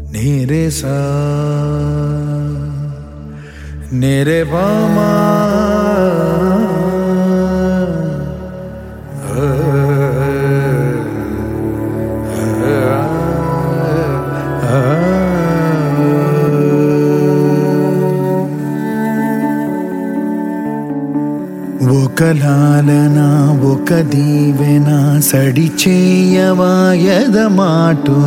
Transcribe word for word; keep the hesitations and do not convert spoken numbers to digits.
నేరే సా నేరే బామా ఒక లాలన ఒక దీవెన సడి చేయవాయద మాటున